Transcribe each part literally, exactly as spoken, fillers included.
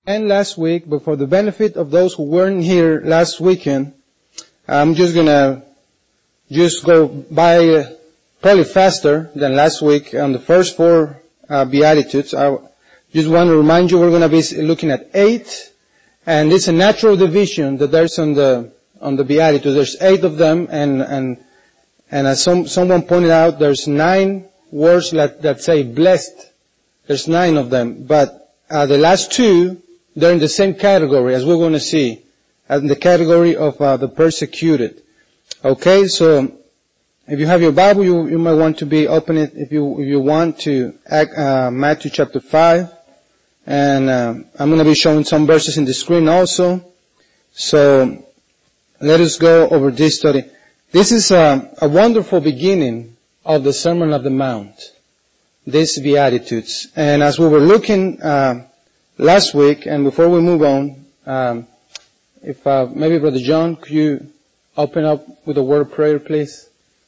And last week, but for the benefit of those who weren't here last weekend, I'm just gonna just go by uh, probably faster than last week on the first four uh, Beatitudes. I just want to remind you we're gonna be looking at eight, and it's a natural division that there's on the on the Beatitudes. There's eight of them, and and and as some someone pointed out, there's nine words that that say blessed. There's nine of them, but uh, the last two, they're in the same category, as we're going to see, in the category of uh, the persecuted. Okay, so if you have your Bible, you, you might want to be open it if you if you want to uh, Matthew chapter five, and uh, I'm going to be showing some verses in the screen also. So let us go over this study. This is a, a wonderful beginning of the Sermon on the Mount, these Beatitudes, and as we were looking Uh, last week, and before we move on, um, if uh, maybe Brother John, could you open up with a word of prayer, please?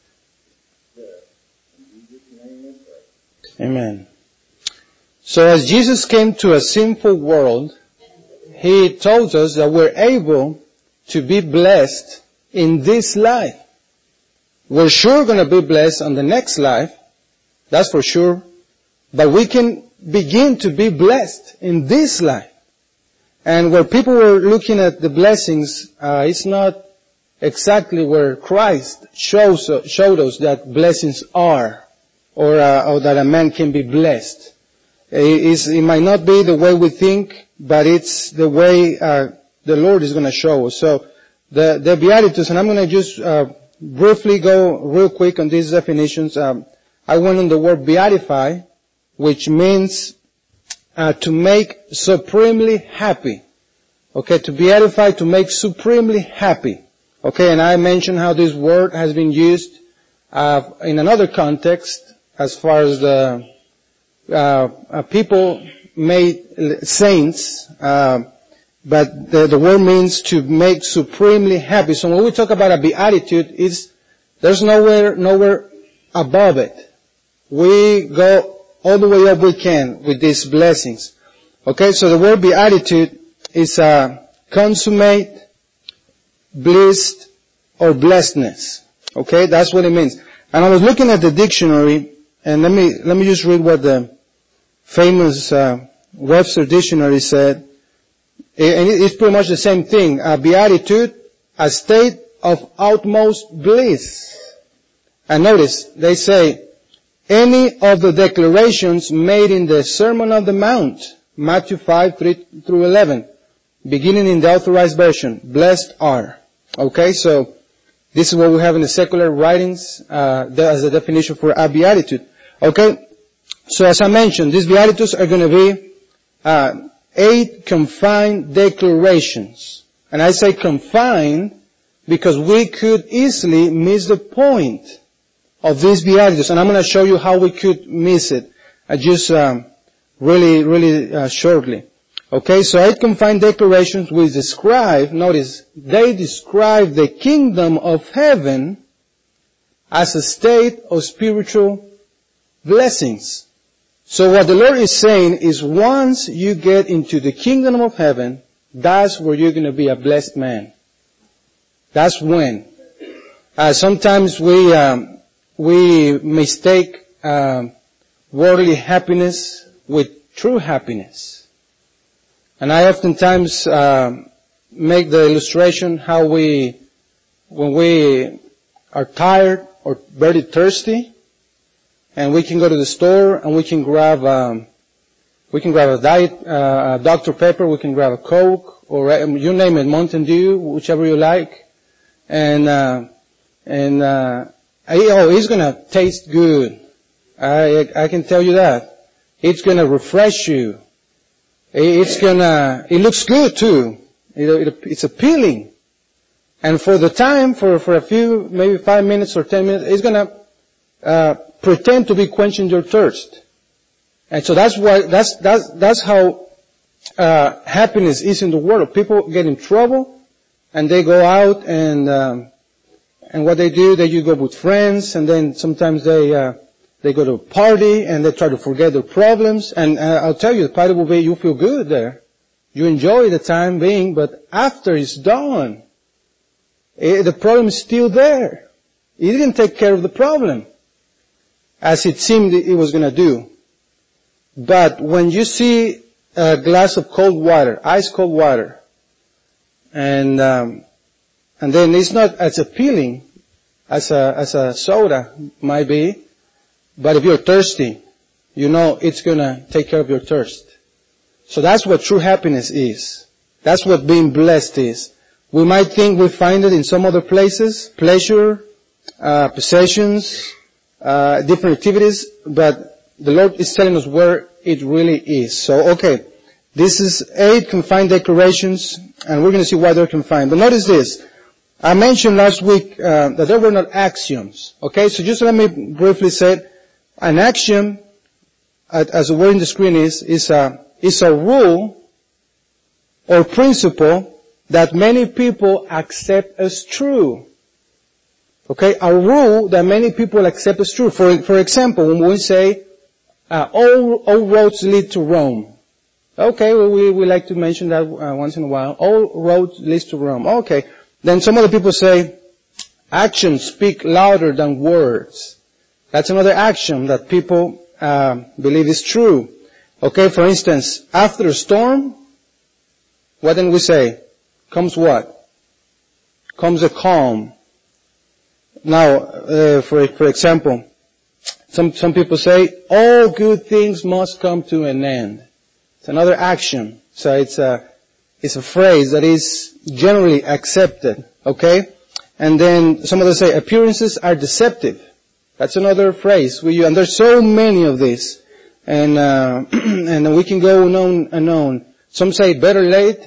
Amen. So as Jesus came to a sinful world, He told us that we're able to be blessed in this life. We're sure going to be blessed on the next life, that's for sure, but we can begin to be blessed in this life. And where people were looking at the blessings, uh, it's not exactly where Christ shows, uh, showed us that blessings are, or, uh, or that a man can be blessed. It, is, it might not be the way we think, but it's the way uh, the Lord is going to show us. So the, the Beatitudes, and I'm going to just uh, briefly go real quick on these definitions. Um, I went on the word beatify, which means uh, to make supremely happy. Okay, to beatify, to make supremely happy. Okay, and I mentioned how this word has been used uh, in another context as far as the uh, uh, people made saints, uh, but the, the word means to make supremely happy. So when we talk about a beatitude, it's there's nowhere nowhere above it. We go all the way up we can with these blessings. Okay, so the word beatitude is uh, consummate, blessed, or blessedness. Okay, that's what it means. And I was looking at the dictionary, and let me let me just read what the famous uh, Webster dictionary said. And it's pretty much the same thing. A beatitude, a state of utmost bliss. And notice, they say, any of the declarations made in the Sermon on the Mount, Matthew five, three through eleven, beginning in the Authorized Version, blessed are. Okay, so this is what we have in the secular writings uh, as a definition for a beatitude. Okay, so as I mentioned, these beatitudes are going to be uh, eight confined declarations. And I say confined because we could easily miss the point of these Beatitudes, and I'm going to show you how we could miss it, uh, just um, really, really uh, shortly. Okay, so eight confined declarations which describe, notice, they describe the kingdom of heaven as a state of spiritual blessings. So what the Lord is saying is once you get into the kingdom of heaven, that's where you're going to be a blessed man. That's when. Uh, sometimes we... Um, We mistake um, worldly happiness with true happiness. And I oftentimes uh, make the illustration how we, when we are tired or very thirsty, and we can go to the store and we can grab, um, we can grab a diet, uh, a Doctor Pepper, we can grab a Coke, or um, you name it, Mountain Dew, whichever you like, and uh, and. Uh, Oh, it's gonna taste good. I, I can tell you that. It's gonna refresh you. It's gonna, it looks good too. It, it, it's appealing. And for the time, for, for a few, maybe five minutes or ten minutes, it's gonna, uh, pretend to be quenching your thirst. And so that's why, that's, that's, that's how, uh, happiness is in the world. People get in trouble and they go out and, um, And what they do, they you go with friends, and then sometimes they uh, they go to a party and they try to forget their problems. And uh, I'll tell you, the party will be you feel good there. You enjoy the time being, but after it's done, it, the problem is still there. He didn't take care of the problem as it seemed it was going to do. But when you see a glass of cold water, ice cold water, and um, and then it's not as appealing as a as a soda might be, but if you're thirsty, you know it's going to take care of your thirst. So that's what true happiness is. That's what being blessed is. We might think we find it in some other places, pleasure, uh, possessions, uh, different activities, but the Lord is telling us where it really is. So, okay, this is eight confined declarations, and we're going to see why they're confined. But notice this. I mentioned last week uh, that there were not axioms. Okay, so just let me briefly say, an axiom, as the word in the screen is, is a is a rule or principle that many people accept as true. Okay, a rule that many people accept as true. For for example, when we say, uh, all, all roads lead to Rome. Okay, well, we, we like to mention that uh, once in a while. All roads lead to Rome. Okay. Then some other people say, actions speak louder than words. That's another axiom that people uh, believe is true. Okay, for instance, after a storm, what then we say? Comes what? Comes a calm. Now, uh, for for example, some some people say, all good things must come to an end. It's another axiom. So it's a it's a phrase that is generally accepted. Okay, and then some others say appearances are deceptive. That's another phrase we use, and there's so many of these. And, uh, and we can go on and on. Some say better late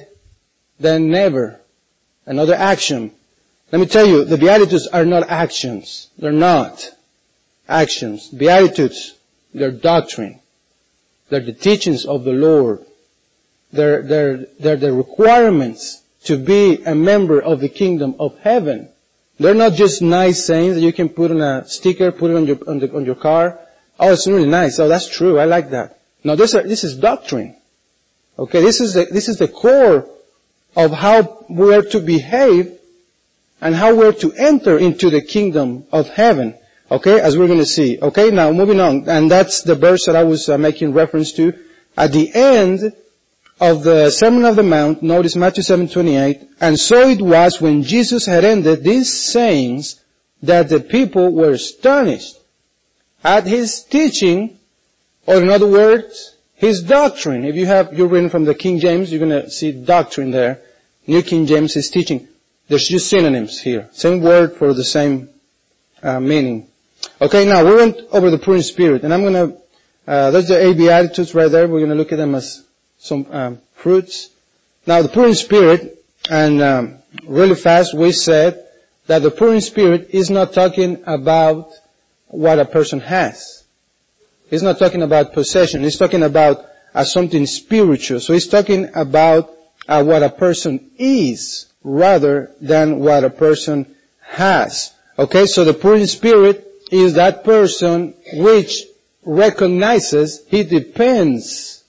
than never. Another axiom. Let me tell you, the Beatitudes are not actions. They're not actions. Beatitudes, they're doctrine. They're the teachings of the Lord. They're, they're, they're the requirements to be a member of the kingdom of heaven. They're not just nice sayings that you can put on a sticker, put it on your, on, the, on your car. Oh, it's really nice. Oh, that's true. I like that. No, this, are, this is doctrine. Okay, this is the, this is the core of how we are to behave and how we're to enter into the kingdom of heaven. Okay, as we're going to see. Okay, now moving on. And that's the verse that I was uh, making reference to. At the end of the Sermon on the Mount, notice Matthew seven twenty-eight, and so it was when Jesus had ended these sayings that the people were astonished at his teaching, or in other words, his doctrine. If you have, you're reading from the King James, you're going to see doctrine there. New King James is teaching. There's just synonyms here. Same word for the same uh, meaning. Okay, now we went over the poor in spirit, and I'm going to, uh, there's the eight Beatitudes right there. We're going to look at them as some um, fruits. Now the poor in spirit, and um, really fast, we said that the poor in spirit is not talking about what a person has. He's not talking about possession. He's talking about uh, something spiritual. So he's talking about uh, what a person is rather than what a person has. Okay, so the poor in spirit is that person which recognizes he depends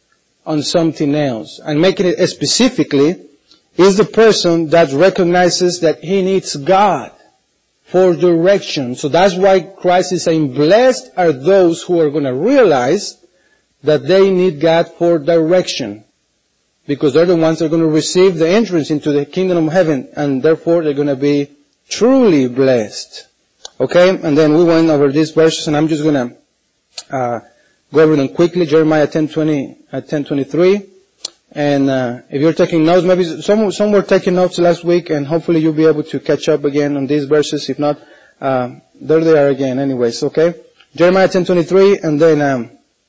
on something else. And making it specifically is the person that recognizes that he needs God for direction. So that's why Christ is saying, blessed are those who are going to realize that they need God for direction. Because they're the ones that are going to receive the entrance into the kingdom of heaven, and therefore they're going to be truly blessed. Okay, and then we went over these verses, and I'm just going to uh, go over them quickly. Jeremiah ten twenty, uh, ten twenty-three. And uh, if you're taking notes, maybe some some were taking notes last week, and hopefully you'll be able to catch up again on these verses. If not, uh, there they are again. Anyways, okay. Jeremiah ten twenty-three, and then um,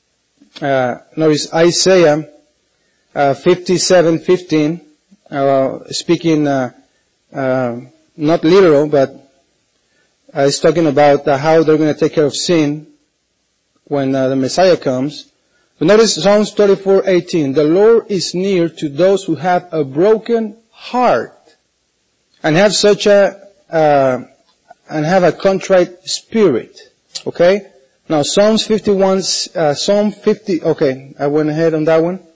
uh, notice Isaiah uh, fifty-seven fifteen, uh, speaking uh, uh, not literal, but uh, it's talking about uh, how they're going to take care of sin when uh, the Messiah comes. But notice Psalms thirty-four eighteen. The Lord is near to those who have a broken heart and have such a uh, and have a contrite spirit. Okay. Now Psalms fifty-one, uh, Psalm fifty. Okay, I went ahead on that one.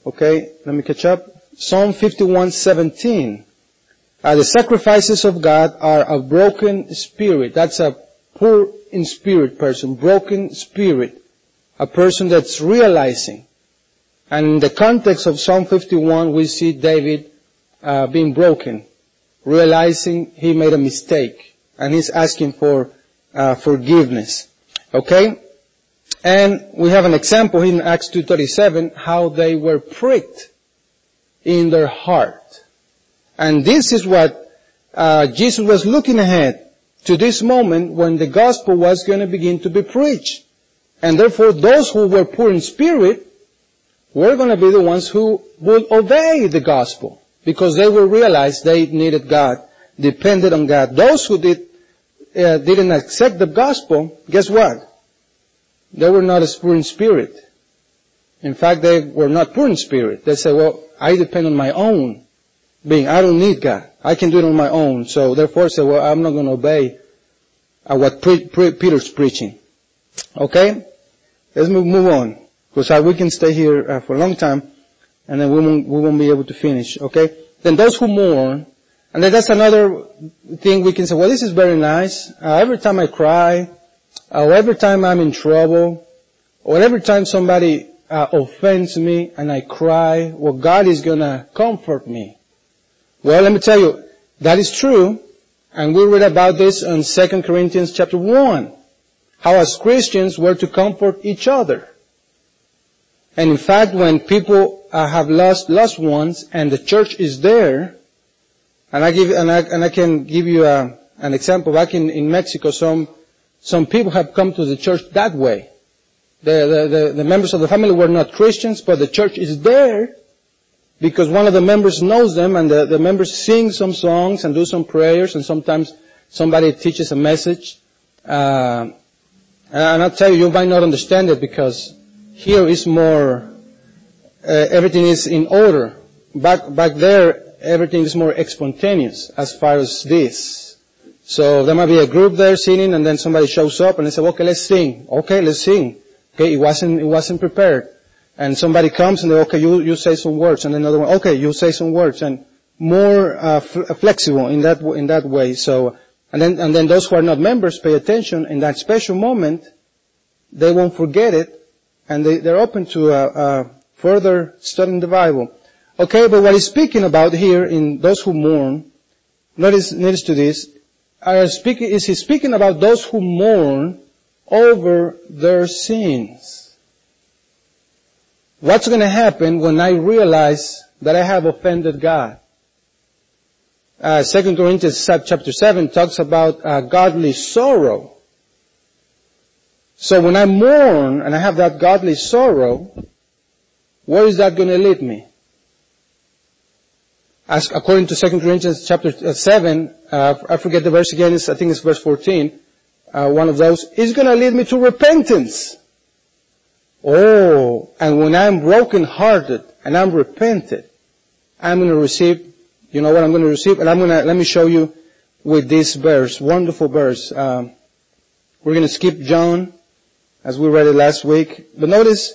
Okay, let me catch up. Psalm fifty-one seventeen. Uh, the sacrifices of God are a broken spirit. That's a poor in spirit person, broken spirit. A person that's realizing. And in the context of Psalm fifty-one, we see David uh, being broken, realizing he made a mistake, and he's asking for uh, forgiveness. Okay? And we have an example in Acts two thirty-seven, how they were pricked in their heart. And this is what uh, Jesus was looking ahead to this moment when the gospel was going to begin to be preached. And therefore those who were poor in spirit were going to be the ones who would obey the gospel, because they will realize they needed God, depended on God. Those who did, uh, didn't accept the gospel, guess what? They were not as poor in spirit. In fact, they were not poor in spirit. They said, well, I depend on my own being. I don't need God. I can do it on my own. So therefore say, well, I'm not going to obey uh, what pre- pre- Peter's preaching. Okay? Let's move, move on. Because uh, we can stay here uh, for a long time, and then we won't, we won't be able to finish. Okay? Then those who mourn, and then that's another thing we can say, well, this is very nice. Uh, every time I cry, or every time I'm in trouble, or every time somebody uh, offends me and I cry, well, God is going to comfort me. Well, let me tell you, that is true, and we read about this in Second Corinthians chapter one, how as Christians we're to comfort each other. And in fact, when people uh, have lost loved ones and the church is there, and I give and I, and I can give you a, an example. Back in, in Mexico, some some people have come to the church that way. The, the the the members of the family were not Christians, but the church is there because one of the members knows them, and the, the members sing some songs and do some prayers, and sometimes somebody teaches a message. Uh, and I'll tell you, you might not understand it because here is more, uh, everything is in order. Back, back there, everything is more spontaneous as far as this. So there might be a group there singing, and then somebody shows up and they say, okay, let's sing. Okay, let's sing. Okay, it wasn't, it wasn't prepared. And somebody comes and they, okay, you, you say some words, and another one, okay, you say some words, and more, uh, f- flexible in that, in that way. So, and then, and then those who are not members pay attention in that special moment. They won't forget it. And they, they're open to uh, uh, further studying the Bible. Okay, but what he's speaking about here in those who mourn, notice, notice to this, are speaking, is he speaking about those who mourn over their sins? What's going to happen when I realize that I have offended God? Uh, Second Corinthians chapter seven talks about uh, godly sorrow. So when I mourn and I have that godly sorrow, where is that going to lead me? As according to Second Corinthians chapter seven, uh, I forget the verse again, it's, I think it's verse fourteen, uh, one of those, is going to lead me to repentance. Oh, and when I'm broken-hearted and I'm repented, I'm going to receive, you know what I'm going to receive? And I'm going to, let me show you with this verse, wonderful verse. Um, we're going to skip John, as we read it last week. But notice,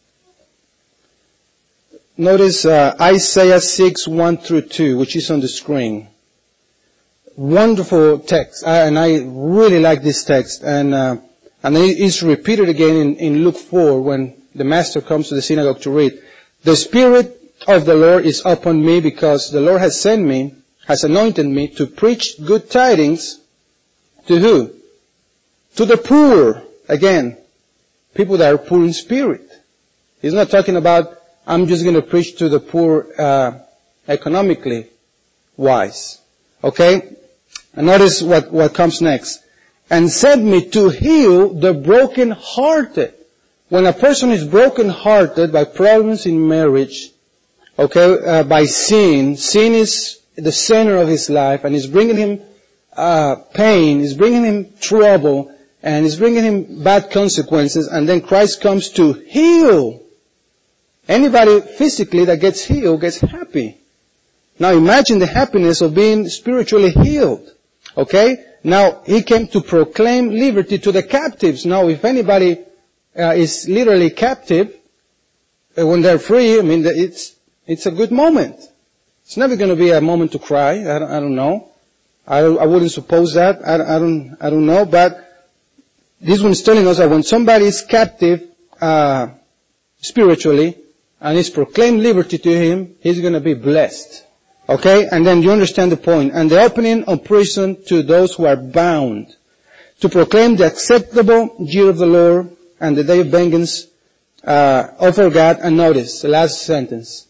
notice uh, Isaiah six, one through two, which is on the screen. Wonderful text, I, and I really like this text. And uh, and it's repeated again in, in Luke four when the master comes to the synagogue to read. The Spirit of the Lord is upon me because the Lord has sent me, has anointed me to preach good tidings to who? To the poor. Again, people that are poor in spirit. He's not talking about, I'm just going to preach to the poor uh, economically wise. Okay? And notice what, what comes next. And sent me to heal the broken-hearted. When a person is broken-hearted by problems in marriage, okay, uh, by sin, sin is the center of his life, and is bringing him uh, pain, is bringing him trouble, and is bringing him bad consequences, and then Christ comes to heal. Anybody physically that gets healed gets happy. Now imagine the happiness of being spiritually healed. Okay? Now, he came to proclaim liberty to the captives. Now, if anybody uh, is literally captive, when they're free, I mean, it's, it's a good moment. It's never going to be a moment to cry. I don't, I don't know. I, I wouldn't suppose that. I, I don't, I don't know. But this one's telling us that when somebody is captive, uh, spiritually, and is proclaimed liberty to him, he's going to be blessed. Okay? And then you understand the point. And the opening of prison to those who are bound, to proclaim the acceptable year of the Lord and the day of vengeance, uh, of our God. And notice the last sentence.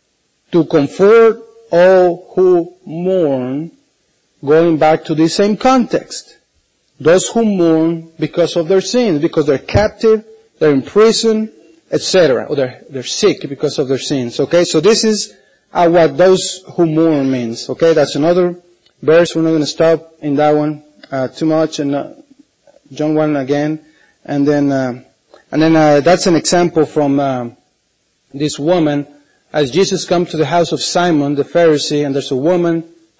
To comfort all who mourn, going back to the same context. Those who mourn because of their sins, because they're captive, they're in prison, et cetera. Or they're, they're sick because of their sins. Okay, so this is uh, what those who mourn means. Okay, that's another verse. We're not going to stop in that one uh, too much. And uh, John one again, and then uh, and then uh, that's an example from uh, this woman. As Jesus comes to the house of Simon the Pharisee, and there's a woman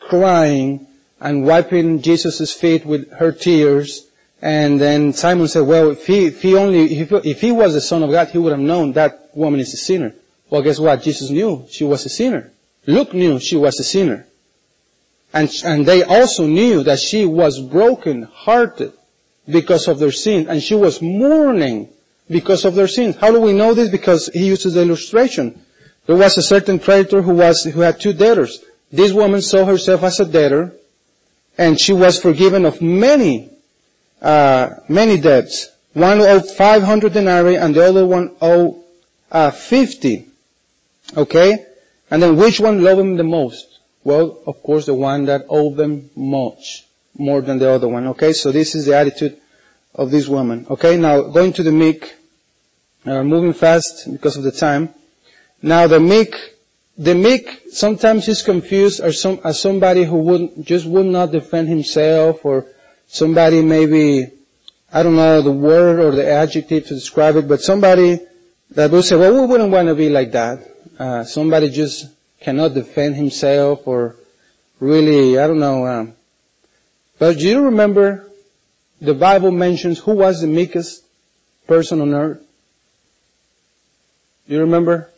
crying and wiping Jesus' feet with her tears. And then Simon said, well, if he, if he only, if, if he was the Son of God, he would have known that woman is a sinner. Well, guess what? Jesus knew she was a sinner. Luke knew she was a sinner. And, and they also knew that she was broken-hearted because of their sin. And she was mourning because of their sins. How do we know this? Because he uses the illustration. There was a certain creditor who was, who had two debtors. This woman saw herself as a debtor, and she was forgiven of many, uh, many debts. One owed five hundred denarii, and the other one owed, uh, fifty. Okay? And then which one loved him the most? Well, of course, the one that owed them much, more than the other one. Okay? So this is the attitude of this woman. Okay? Now, going to the meek, uh, moving fast because of the time. Now the meek, the meek sometimes is confused as, some, as somebody who would just would not defend himself, or somebody maybe, I don't know the word or the adjective to describe it, but somebody that will say, well, we wouldn't want to be like that. Uh, somebody just cannot defend himself, or really, I don't know. Um, but do you remember the Bible mentions who was the meekest person on earth? Do you remember?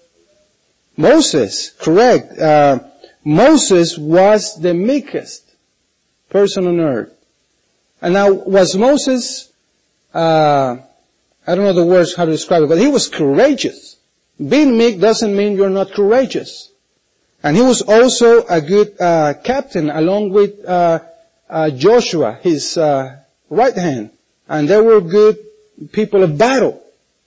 Moses, correct. Uh, Moses was the meekest person on earth. And now, was Moses, uh, I don't know the words how to describe it, but he was courageous. Being meek doesn't mean you're not courageous. And he was also a good uh, captain, along with uh, uh, Joshua, his uh, right hand. And they were good people of battle.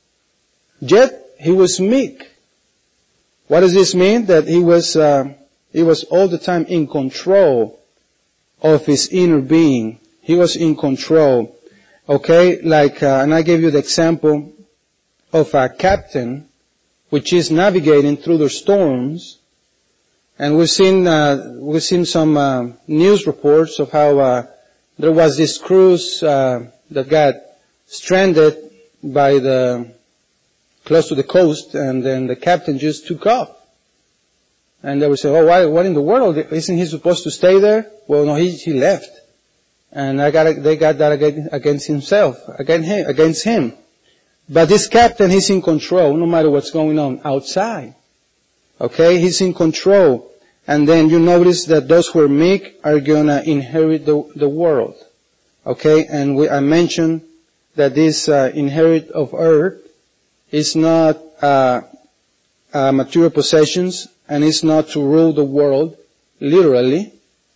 Yet, he was meek. What does this mean? That he was, uh, he was all the time in control of his inner being. He was in control. Okay, like, uh, and I gave you the example of a captain which is navigating through the storms. And we've seen, uh, we've seen some, uh, news reports of how, uh, there was this cruise, uh, that got stranded by the, close to the coast, and then the captain just took off. And they would say, oh, why, what in the world? Isn't he supposed to stay there? Well, no, he, he left. And I got, they got that against himself, against him, against him. But this captain, he's in control, no matter what's going on outside. Okay? He's in control. And then you notice that those who are meek are gonna inherit the, the world. Okay? And we, I mentioned that this, uh, inherit of earth is not uh, uh material possessions, and it's not to rule the world literally.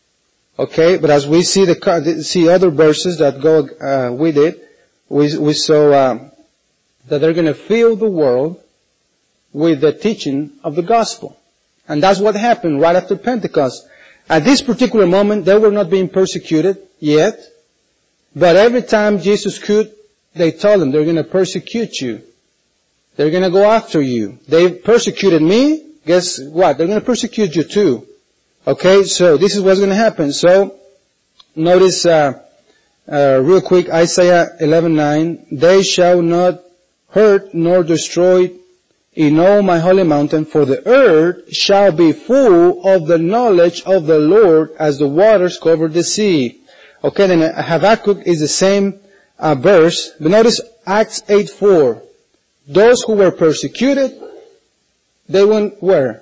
Okay, but as we see the see other verses that go uh, with it, we we saw uh, that they're going to fill the world with the teaching of the gospel, and that's what happened right after Pentecost. At this particular moment, they were not being persecuted yet, but every time Jesus could, they told them they're going to persecute you. They're going to go after you. They persecuted me. Guess what? They're going to persecute you too. Okay, so this is what's going to happen. So, notice, uh, uh, real quick, Isaiah eleven nine. They shall not hurt nor destroy in all my holy mountain, for the earth shall be full of the knowledge of the Lord as the waters cover the sea. Okay, then Habakkuk is the same uh, verse. But notice Acts eight four. Those who were persecuted They went where?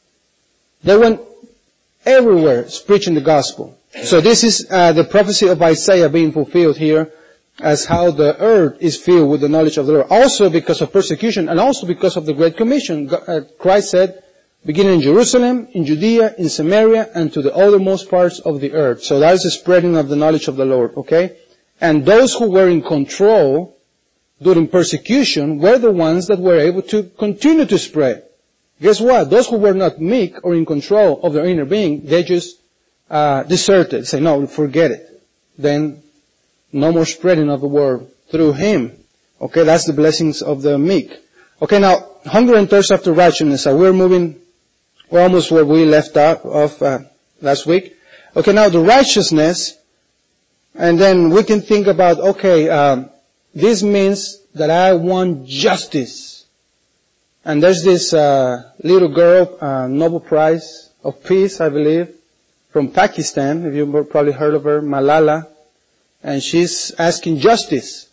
They went everywhere preaching the gospel. So this is uh, the prophecy of Isaiah being fulfilled here, as how the earth is filled with the knowledge of the Lord. Also because of persecution, and also because of the Great Commission. Christ said, beginning in Jerusalem, in Judea, in Samaria, and to the uttermost parts of the earth. So that is the spreading of the knowledge of the Lord, okay? And those who were in control during persecution were the ones that were able to continue to spread. Guess what? Those who were not meek or in control of their inner being, they just uh, deserted. Say, no, forget it. Then no more spreading of the word through him. Okay, that's the blessings of the meek. Okay, now, hunger and thirst after righteousness. So we're moving, we're almost where we left out of uh, last week. Okay, now the righteousness, and then we can think about, okay, um, this means that I want justice. And there's this uh, little girl, uh, Nobel Prize of Peace, I believe, from Pakistan. If you've probably heard of her, Malala. And she's asking justice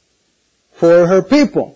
for her people.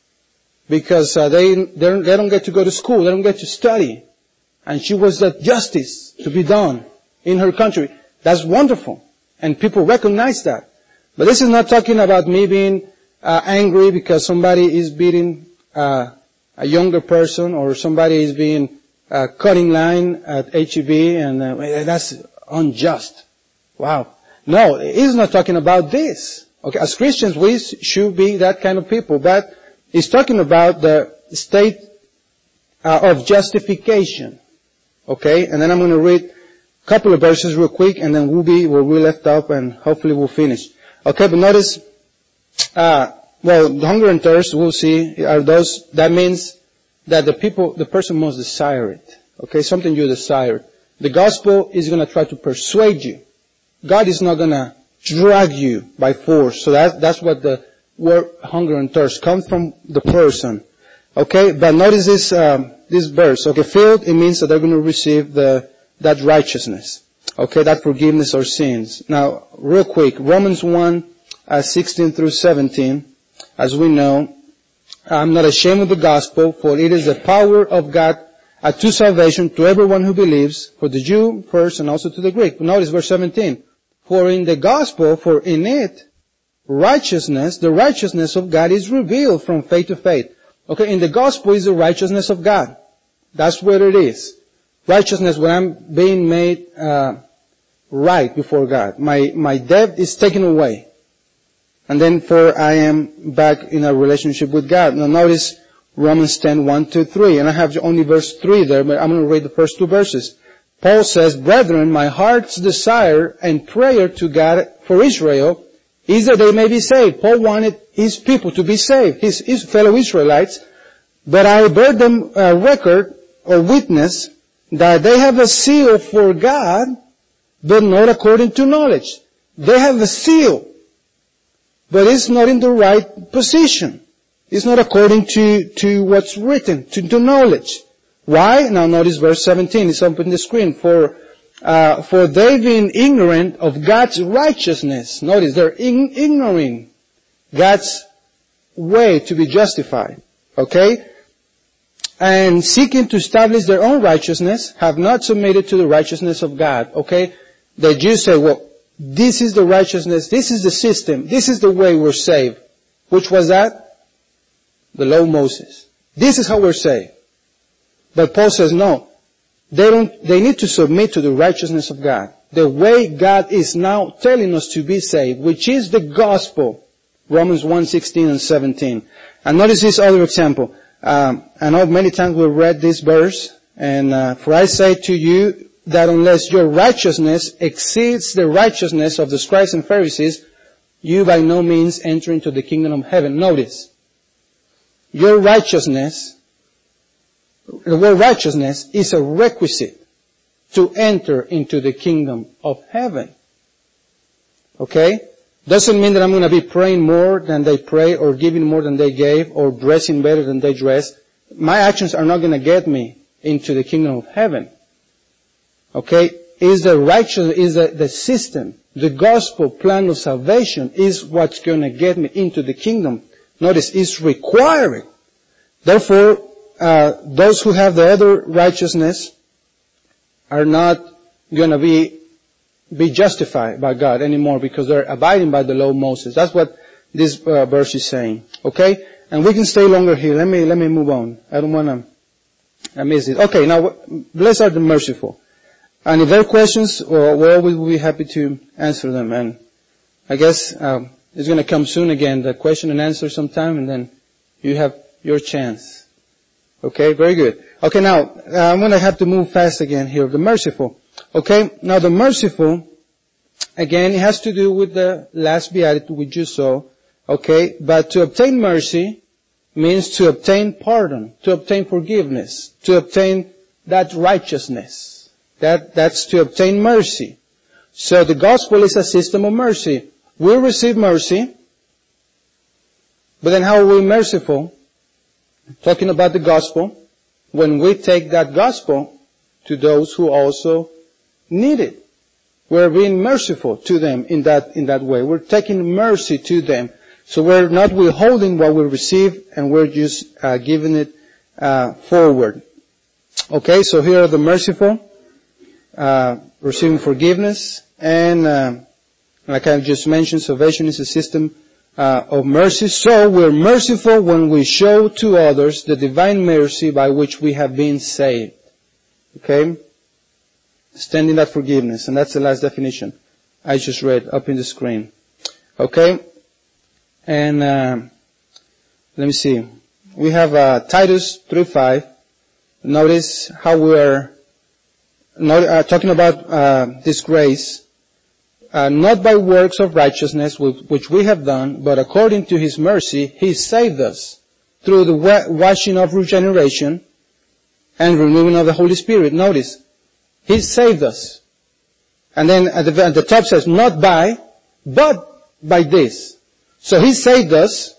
Because uh, they, they don't, they don't get to go to school, they don't get to study. And she wants that justice to be done in her country. That's wonderful. And people recognize that. But this is not talking about me being uh, angry because somebody is beating uh, a younger person, or somebody is being uh, cut in line at H E B, and uh, that's unjust. Wow. No, it's not talking about this. Okay, as Christians, we should be that kind of people. But it's talking about the state uh, of justification. Okay, and then I'm going to read a couple of verses real quick, and then we'll be where we left off, and hopefully we'll finish. Okay, but notice, uh, well, the hunger and thirst, we'll see, are those, that means that the people, the person must desire it. Okay, something you desire. The gospel is going to try to persuade you. God is not going to drag you by force. So that, that's what the word hunger and thirst comes from, the person. Okay, but notice this, um, this verse. Okay, filled, it means that they're going to receive the, that righteousness. Okay, that forgiveness of sins. Now, real quick, Romans one, uh, sixteen through seventeen, as we know, I'm not ashamed of the gospel, for it is the power of God uh, to salvation to everyone who believes, for the Jew first and also to the Greek. Notice verse seventeen. For in the gospel, for in it, righteousness, the righteousness of God is revealed from faith to faith. Okay, in the gospel is the righteousness of God. That's what it is. Righteousness, when I'm being made uh, right before God. My my debt is taken away. And then for I am back in a relationship with God. Now notice Romans ten, one to three. And I have only verse three there, but I'm going to read the first two verses. Paul says, brethren, my heart's desire and prayer to God for Israel is that they may be saved. Paul wanted his people to be saved, his, his fellow Israelites. But I bear them a record or witness that they have a seal for God, but not according to knowledge. They have a seal, but it's not in the right position. It's not according to, to what's written, to, to knowledge. Why? Now notice verse seventeen. It's up on the screen. For, uh, for they being ignorant of God's righteousness. Notice they're in, ignoring God's way to be justified. Okay? And seeking to establish their own righteousness, have not submitted to the righteousness of God. Okay? The Jews say, well, this is the righteousness, this is the system, this is the way we're saved. Which was that? The law of Moses. This is how we're saved. But Paul says no. They don't, they need to submit to the righteousness of God. The way God is now telling us to be saved, which is the gospel. Romans one, sixteen and seventeen. And notice this other example. Um, I know many times we've read this verse, and uh, for I say to you that unless your righteousness exceeds the righteousness of the scribes and Pharisees, you by no means enter into the kingdom of heaven. Notice, your righteousness, the word righteousness is a requisite to enter into the kingdom of heaven. Okay? Doesn't mean that I'm going to be praying more than they pray, or giving more than they gave, or dressing better than they dress. My actions are not going to get me into the kingdom of heaven. Okay? Is the righteous, is the, the system, the gospel plan of salvation is what's going to get me into the kingdom. Notice, it's required. Therefore, uh, those who have the other righteousness are not going to be be justified by God anymore because they're abiding by the law of Moses. That's what this uh, verse is saying. Okay? And we can stay longer here. Let me, let me move on. I don't want to miss it. Okay, now, blessed are the merciful. And if there are questions, well, we'll always be happy to answer them. And I guess um, it's going to come soon again, the question and answer sometime, and then you have your chance. Okay, very good. Okay, now, uh, I'm going to have to move fast again here. The merciful. Okay, now the merciful, again, it has to do with the last beatitude we just saw. Okay, but to obtain mercy means to obtain pardon, to obtain forgiveness, to obtain that righteousness. That, that's to obtain mercy. So the gospel is a system of mercy. We receive mercy, but then how are we merciful? Talking about the gospel, when we take that gospel to those who also need it. We're being merciful to them in that, in that way. We're taking mercy to them. So we're not withholding what we receive, and we're just uh, giving it uh, forward. Okay, so here are the merciful, uh, receiving forgiveness, and uh, like I just mentioned, salvation is a system uh, of mercy. So we're merciful when we show to others the divine mercy by which we have been saved. Okay, extending that forgiveness, and that's the last definition I just read up in the screen. Okay. And uh, let me see. We have uh, Titus three five. Notice how we are not, uh, talking about uh, this grace, uh, not by works of righteousness which we have done, but according to His mercy, He saved us through the washing of regeneration and renewing of the Holy Spirit. Notice, He saved us. And then at the, at the top says, not by, but by this. So He saved us,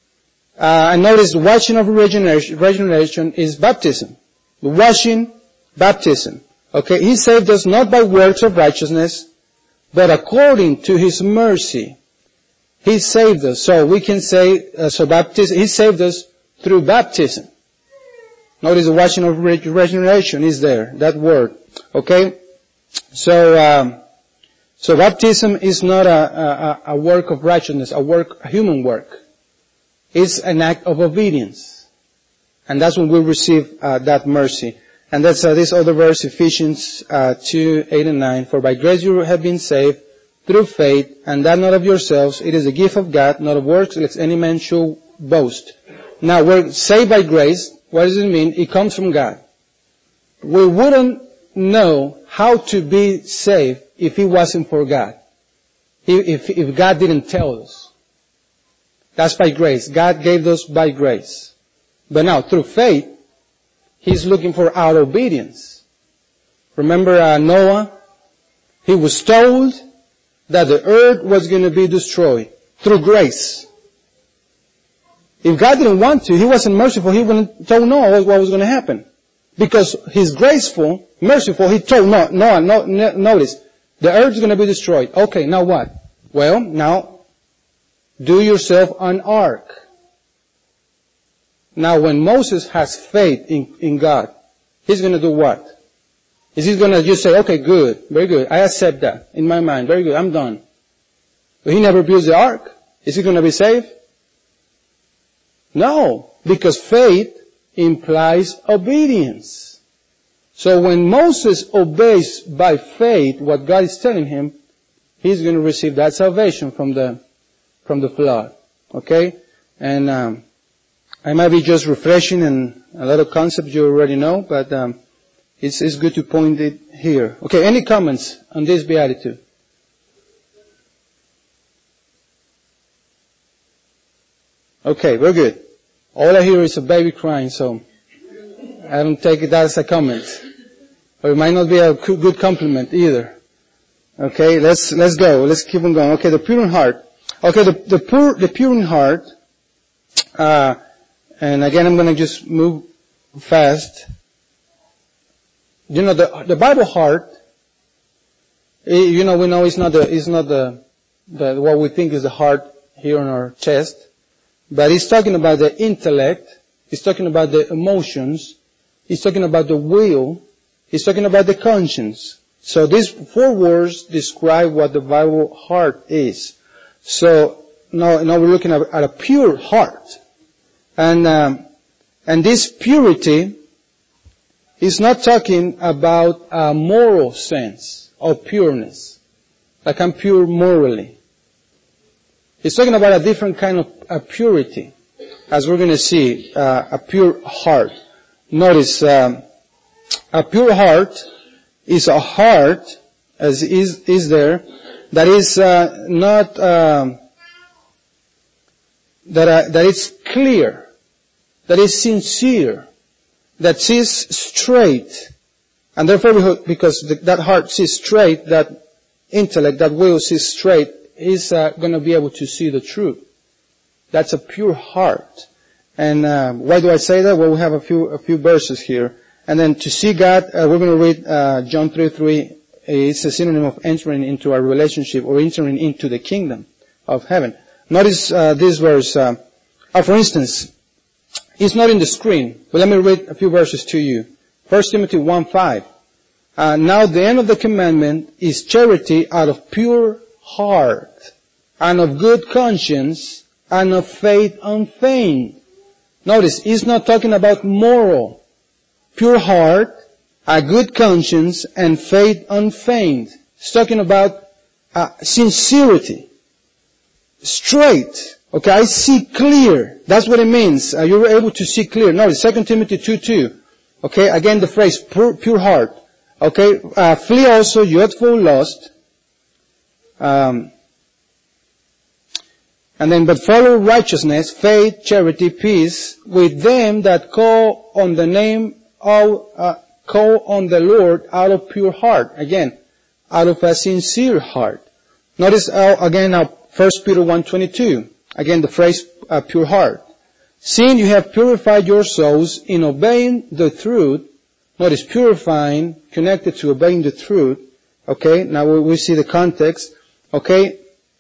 uh, and notice the washing of regeneration, regeneration is baptism. The washing, baptism. Okay, He saved us not by works of righteousness, but according to His mercy. He saved us. So we can say, uh, so baptism, He saved us through baptism. Notice the washing of regeneration is there, that word. Okay, so, um, So baptism is not a, a, a work of righteousness, a work, a human work. It's an act of obedience. And that's when we receive uh, that mercy. And that's uh, this other verse, Ephesians uh, two, eight and nine. For by grace you have been saved through faith, and that not of yourselves. It is a gift of God, not of works, lest any man should boast. Now, we're saved by grace. What does it mean? It comes from God. We wouldn't know how to be saved if it wasn't for God. If, if God didn't tell us. That's by grace. God gave us by grace. But now, through faith, He's looking for our obedience. Remember uh, Noah? He was told that the earth was going to be destroyed through grace. If God didn't want to, He wasn't merciful, He wouldn't tell Noah what was going to happen. Because He's graceful, merciful, He told Noah, Noah, no, no, notice, the earth is going to be destroyed. Okay, now what? Well, now, do yourself an ark. Now, when Moses has faith in, in God, he's going to do what? Is he going to just say, okay, good, very good, I accept that in my mind, very good, I'm done. But he never builds the ark. Is he going to be saved? No, because faith implies obedience. So when Moses obeys by faith what God is telling him, he's going to receive that salvation from the from the flood. Okay? And um, I might be just refreshing and a lot of concepts you already know, but um, it's, it's good to point it here. Okay, any comments on this beatitude? Okay, very good. All I hear is a baby crying, so I don't take it as a comment. Or it might not be a good compliment either. Okay, let's, let's go. Let's keep on going. Okay, the pure in heart. Okay, the, the pure, the pure in heart, uh, and again I'm gonna just move fast. You know, the, the Bible heart, you know, we know it's not the, it's not the, the, what we think is the heart here on our chest, but it's talking about the intellect He's talking about the emotions. He's talking about the will. He's talking about the conscience. So these four words describe what the Bible heart is. So now, now we're looking at, at a pure heart. And, um, and this purity is not talking about a moral sense of pureness. Like I'm pure morally. He's talking about a different kind of a purity. As we're going to see, uh, a pure heart. Notice, um, a pure heart is a heart, as is, is there, that is uh, not, um, that, uh, that is clear, that is sincere, that sees straight. And therefore, because the, that heart sees straight, that intellect, that will sees straight, is uh, going to be able to see the truth. That's a pure heart. And uh, why do I say that? Well, we have a few a few verses here. And then to see God, uh, we're going to read uh, John three three. It's a synonym of entering into a relationship or entering into the kingdom of heaven. Notice uh, this verse. Uh, uh, for instance, it's not in the screen, but let me read a few verses to you. First Timothy one five. Uh, now the end of the commandment is charity out of pure heart and of good conscience and of faith unfeigned. Notice, he's not talking about moral. Pure heart, a good conscience, and faith unfeigned. He's talking about uh, sincerity. Straight. Okay, I see clear. That's what it means. Uh, you're able to see clear. Notice, Second Timothy two two. Okay, again the phrase, pure, pure heart. Okay, uh, flee also youthful lust. Um, And then, but follow righteousness, faith, charity, peace with them that call on the name of, uh, call on the Lord out of pure heart. Again, out of a sincere heart. Notice uh, again now, First Peter one twenty-two. Again, the phrase, uh, pure heart. Seeing you have purified your souls in obeying the truth. Notice purifying, connected to obeying the truth. Okay, now we, we see the context. Okay.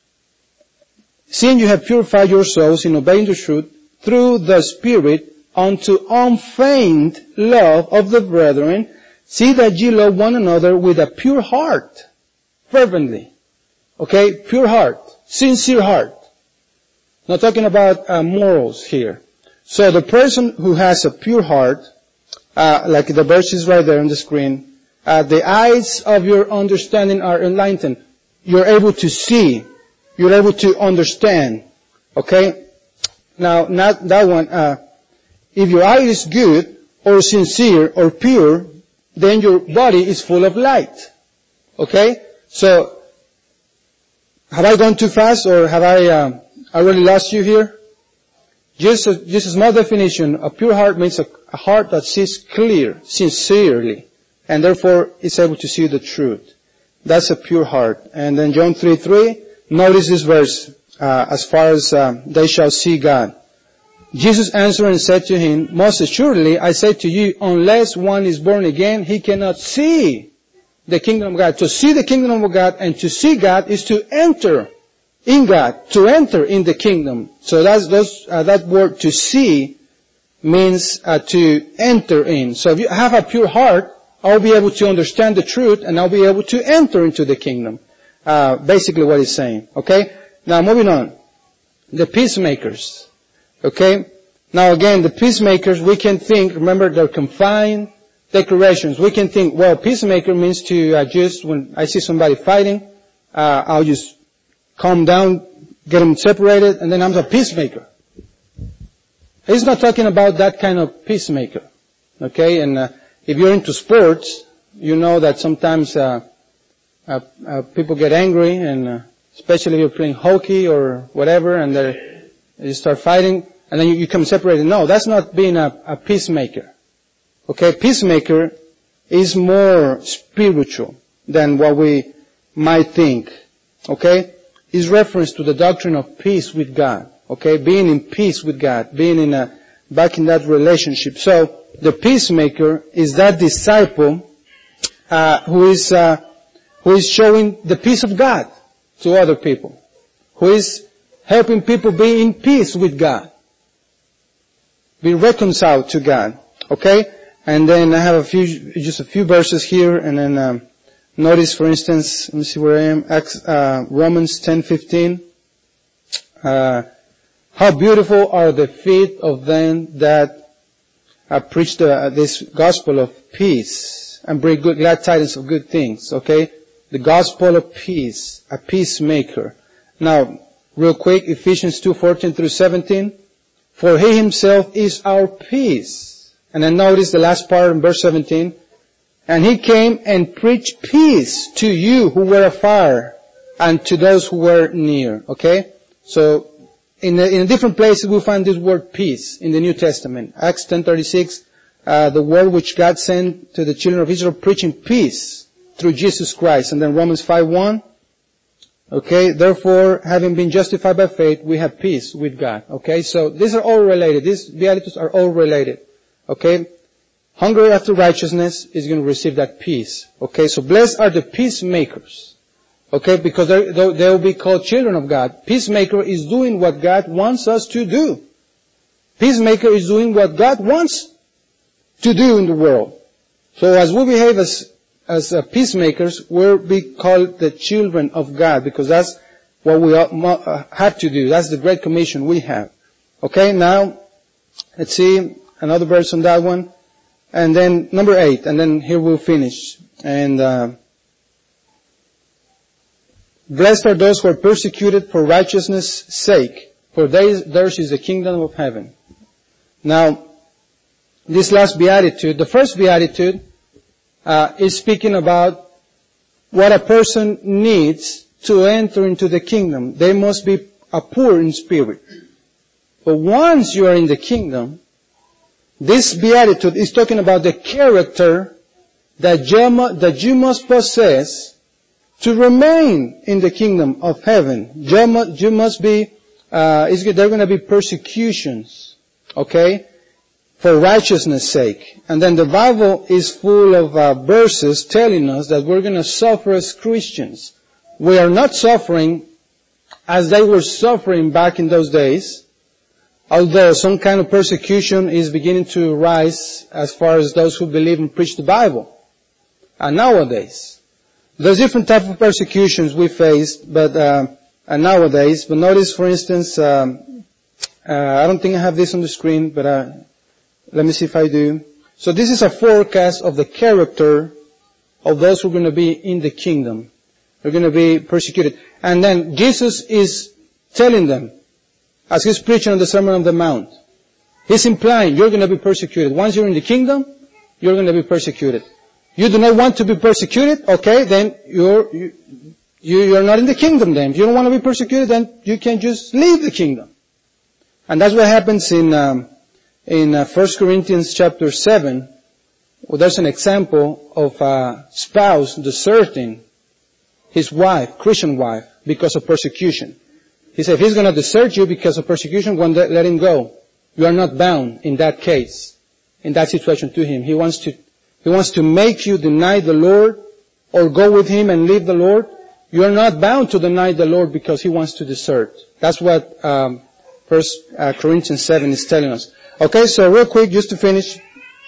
Seeing you have purified your souls in obeying the truth through the Spirit unto unfeigned love of the brethren, see that ye love one another with a pure heart, fervently. Okay, pure heart, sincere heart. Not talking about uh, morals here. So the person who has a pure heart, uh, like the verse is right there on the screen, uh, the eyes of your understanding are enlightened. You're able to see. You're able to understand. Okay? Now, not that one. Uh, if your eye is good, or sincere, or pure, then your body is full of light. Okay? So, have I gone too fast, or have I um, already lost you here? Just a, just a small definition. A pure heart means a, a heart that sees clear, sincerely, and therefore is able to see the truth. That's a pure heart. And then John three three. Notice this verse, uh, as far as um, they shall see God. Jesus answered and said to him, most assuredly, I say to you, unless one is born again, he cannot see the kingdom of God. To see the kingdom of God and to see God is to enter in God, to enter in the kingdom. So that's those, uh, that word to see means uh, to enter in. So if you have a pure heart, I'll be able to understand the truth and I'll be able to enter into the kingdom. Uh, basically what he's saying. Okay? Now moving on. The peacemakers. Okay? Now again, the peacemakers, we can think, remember they're confined declarations. We can think, well, peacemaker means to uh, just, when I see somebody fighting, uh, I'll just calm down, get them separated, and then I'm a peacemaker. He's not talking about that kind of peacemaker. Okay? And uh, if you're into sports, you know that sometimes uh, Uh, uh, people get angry, and uh, especially if you're playing hockey or whatever, and you start fighting, and then you, you come separated. No, that's not being a, a peacemaker. Okay, peacemaker is more spiritual than what we might think. Okay, is reference to the doctrine of peace with God. Okay, being in peace with God, being in a back in that relationship. So the peacemaker is that disciple uh, who is. Uh, who is showing the peace of God to other people, who is helping people be in peace with God. be reconciled to God. Okay? And then I have a few, just a few verses here, and then um, notice, for instance, let me see where I am, Acts, uh, Romans ten fifteen. Uh, how beautiful are the feet of them that uh, preach the, uh, this gospel of peace and bring good, glad tidings of good things. Okay? The gospel of peace, a peacemaker. Now, real quick, Ephesians two fourteen through seventeen. For He Himself is our peace. And then notice the last part in verse seventeen. And He came and preached peace to you who were afar and to those who were near. Okay? So, in a, in a different places we find this word peace in the New Testament. Acts ten thirty-six, uh, the word which God sent to the children of Israel preaching peace through Jesus Christ. And then Romans five one. Okay, therefore, having been justified by faith, we have peace with God. Okay, so these are all related. These Beatitudes are all related. Okay, hunger after righteousness is going to receive that peace. Okay, so blessed are the peacemakers. Okay, because they will be called children of God. Peacemaker is doing what God wants us to do. Peacemaker is doing what God wants to do in the world. So as we behave as as uh, peacemakers, we'll be called the children of God, because that's what we uh, have to do. That's the great commission we have. Okay, now, let's see another verse on that one. And then number eight, and then here we'll finish. And, uh, blessed are those who are persecuted for righteousness' sake, for they, theirs is the kingdom of heaven. Now, this last beatitude, the first beatitude, Uh, is speaking about what a person needs to enter into the kingdom. They must be a poor in spirit. But once you are in the kingdom, this beatitude is talking about the character that you, that you must possess to remain in the kingdom of heaven. You must, you must be, uh, there are going to be persecutions. Okay? For righteousness' sake. And then the Bible is full of uh, verses telling us that we're going to suffer as Christians. We are not suffering as they were suffering back in those days, although some kind of persecution is beginning to rise as far as those who believe and preach the Bible. And nowadays, there's different types of persecutions we faced, but uh, and nowadays. But notice, for instance, um, uh, I don't think I have this on the screen, but uh, let me see if I do. So this is a forecast of the character of those who are going to be in the kingdom. They're going to be persecuted. And then Jesus is telling them, as He's preaching on the Sermon on the Mount, He's implying you're going to be persecuted. Once you're in the kingdom, you're going to be persecuted. You do not want to be persecuted? Okay, then you're, you, you're not in the kingdom then. If you don't want to be persecuted, then you can just leave the kingdom. And that's what happens in, um, In uh, First Corinthians chapter seven, well, there's an example of a spouse deserting his wife, Christian wife, because of persecution. He said, if he's going to desert you because of persecution, well, let him go. You are not bound in that case, in that situation to him. He wants to, he wants to make you deny the Lord or go with him and leave the Lord. You are not bound to deny the Lord because he wants to desert. That's what um, First uh, Corinthians seven is telling us. Okay, so real quick, just to finish,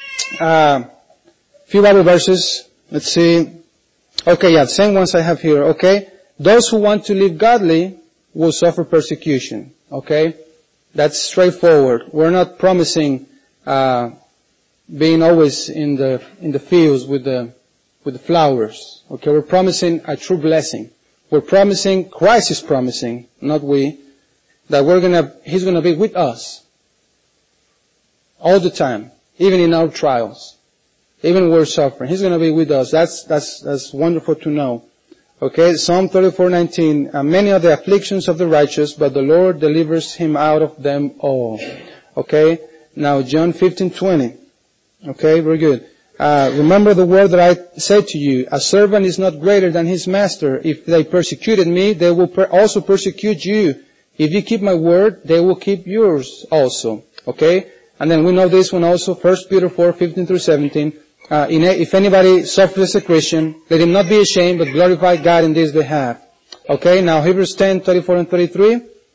uh, few Bible verses. Let's see. Okay, yeah, same ones I have here. Okay, those who want to live godly will suffer persecution. Okay, that's straightforward. We're not promising uh, being always in the in the fields with the with the flowers. Okay, we're promising a true blessing. We're promising, Christ is promising, not we, that we're gonna He's gonna be with us all the time, even in our trials, even when we're suffering. He's going to be with us. That's that's that's wonderful to know. Okay, Psalm thirty-four nineteen. Uh, many are the afflictions of the righteous, but the Lord delivers him out of them all. Okay, now John fifteen twenty. Okay, very good. Uh, remember the word that I said to you: a servant is not greater than his master. If they persecuted me, they will per- also persecute you. If you keep my word, they will keep yours also. Okay. And then we know this one also, First Peter four fifteen through seventeen. Uh, in a, if anybody suffers as a Christian, let him not be ashamed, but glorify God in this behalf. Okay, now Hebrews ten thirty-four and thirty-three.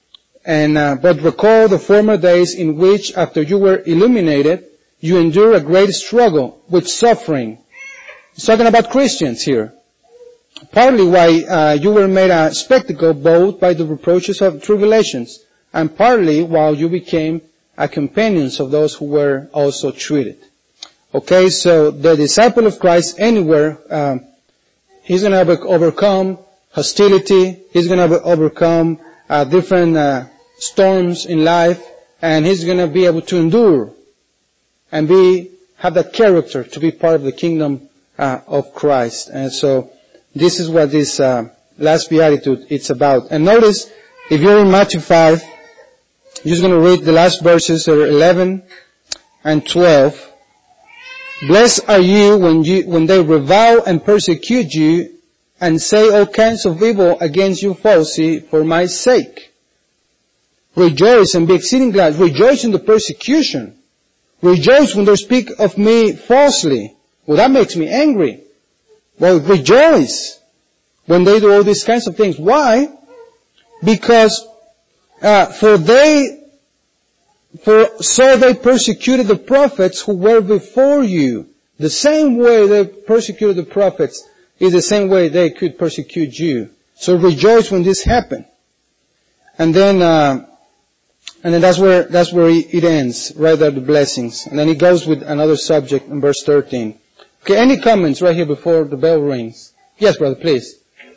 And, uh, but recall the former days in which, after you were illuminated, you endure a great struggle with suffering. He's talking about Christians here. Partly why uh, you were made a spectacle both by the reproaches of tribulations, and partly while you became a companions of those who were also treated. Okay, so the disciple of Christ anywhere, um, he's going to overcome hostility. He's going to overcome uh, different uh, storms in life, and he's going to be able to endure and be have that character to be part of the kingdom uh, of Christ. And so this is what this uh, last beatitude it's about. And notice, if you're in Matthew five, you're just going to read the last verses, that are eleven and twelve. Blessed are you when you when they revile and persecute you and say all kinds of evil against you falsely for my sake. Rejoice and be exceeding glad. Rejoice in the persecution. Rejoice when they speak of me falsely. Well, that makes me angry. Well, rejoice when they do all these kinds of things. Why? Because uh, for they For so they persecuted the prophets who were before you. The same way they persecuted the prophets is the same way they could persecute you. So rejoice when this happened. And then, uh, and then that's where, that's where it ends, right there, the blessings. And then he goes with another subject in verse thirteen. Okay, any comments right here before the bell rings? Yes, brother, please.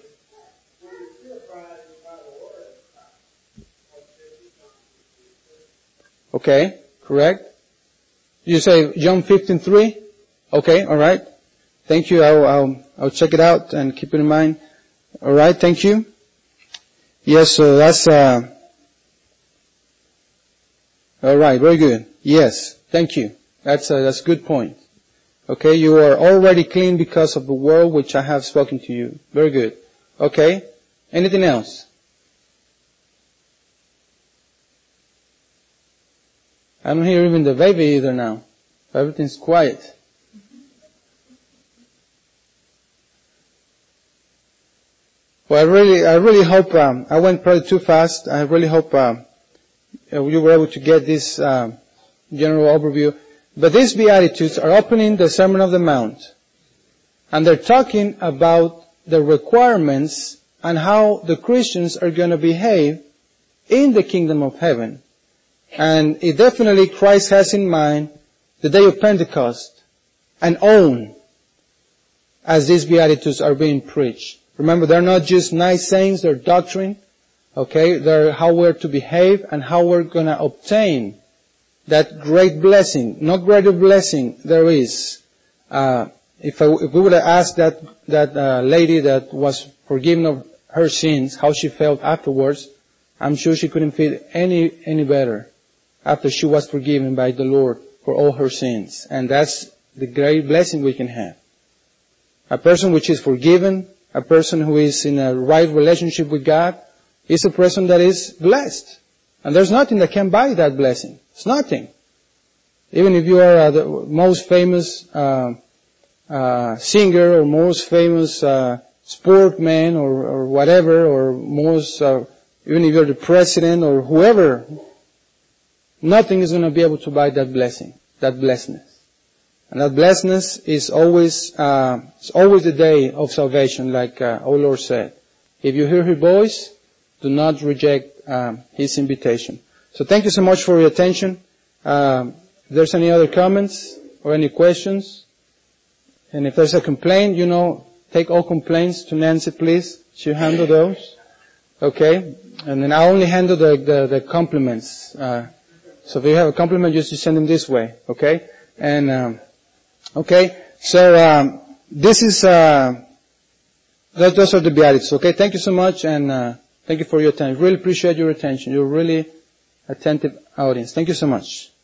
Okay, correct. You say John fifteen three? Okay, alright. Thank you. I'll, I'll, I'll check it out and keep it in mind. Alright, thank you. Yes, so that's, uh, alright, very good. Yes, thank you. That's a, that's a good point. Okay, you are already clean because of the word which I have spoken to you. Very good. Okay, anything else? I don't hear even the baby either now. Everything's quiet. Well, I really, I really hope, um, I went probably too fast. I really hope, um, you were able to get this, um, general overview. But these Beatitudes are opening the Sermon on the Mount. And they're talking about the requirements and how the Christians are going to behave in the kingdom of heaven. And it definitely Christ has in mind the day of Pentecost and own as these Beatitudes are being preached. Remember, they're not just nice sayings, they're doctrine. Okay, they're how we're to behave and how we're going to obtain that great blessing. No greater blessing there is. Uh, if, I, if we would have asked that, that uh, lady that was forgiven of her sins, how she felt afterwards, I'm sure she couldn't feel any, any better after she was forgiven by the Lord for all her sins. And that's the great blessing we can have. A person which is forgiven, a person who is in a right relationship with God, is a person that is blessed. And there's nothing that can buy that blessing. It's nothing. Even if you are uh, the most famous uh, uh, singer or most famous uh, sportman or, or whatever, or most, uh, even if you're the president or whoever, nothing is going to be able to buy that blessing, that blessedness. And that blessedness is always, uh, it's always the day of salvation, like uh, our Lord said. If you hear His voice, do not reject um, His invitation. So thank you so much for your attention. Um, if there's any other comments or any questions, and if there's a complaint, you know, take all complaints to Nancy, please. She'll handle those. Okay? And then I only handle the, the, the compliments. Uh, So if you have a compliment, just send them this way, okay? And, um, okay, so, um, this is, uh, that, those are the Beatitudes, okay? Thank you so much, and, uh, thank you for your attention. Really appreciate your attention. You're a really attentive audience. Thank you so much.